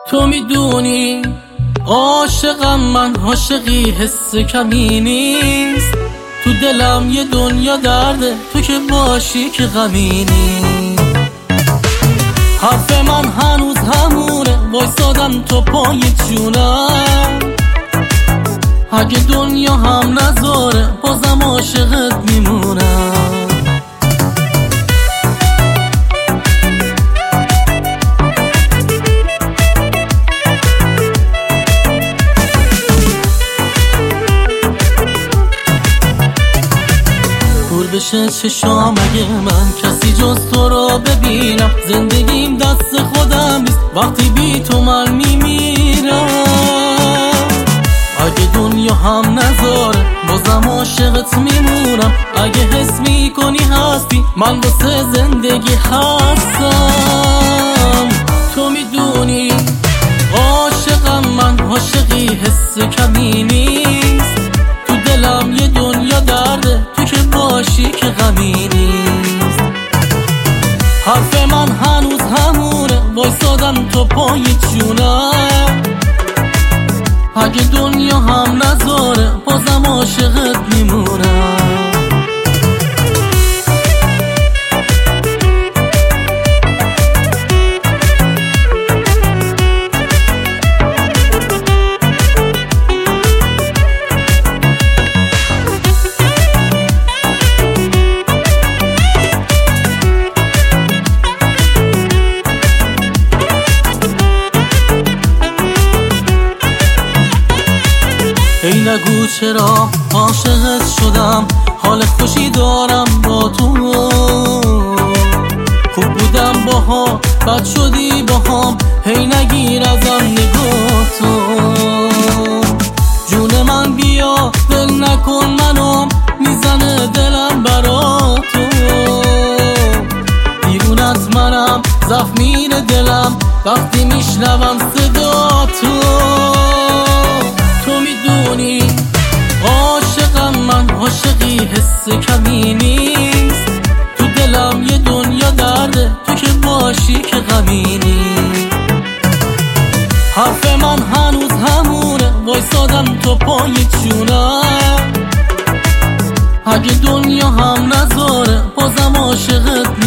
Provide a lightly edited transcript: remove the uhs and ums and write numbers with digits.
تو میدونی عاشقم من، عاشقی حس کمی نیست. تو دلم یه دنیا درده، تو که باشی که غمی نیست. حرف من هنوز همونه، وایسادم تو پای جونم. اگه دنیا هم نذاره بازم عاشقت میمونم. دور بشه چشام اگه من کسی جز تو رو ببینم. زندگیم دست خودم نیست وقتی بی تو من میمیرم. اگه دنیا هم نذاره بازم عاشقت میمونم. اگه حس میکنی هستی من واسه زندگی هستم. تو میدونی عاشقم من، عاشقی حس کمی نیست. تو دلم یه دنیا درده، تو که باشی که غمی نیست. حرف من هنوز همونه، وایسادم تو پای جونم. اگه دنیا هم نذاره بازم عاشقت میمونم. ای نگو چرا عاشقت شدم، حال خوشی دارم با تو. خوب بودم باها بد شدی باهام، هی نگیر ازم نگاه تو. جون من بیا ول نکن منو، میزنه دلم برا تو. دیوونت منم زخم میره دلم وقتی میشنوم صدا تو. تو میدونی عاشقم من، عاشقی حس کمی نیست. تو دلم یه دنیا درده، تو که باشی که غمی نیست. حرف من هنوز همونه، وایسادم تو پای جونم. اگه دنیا هم نذاره بازم عاشقت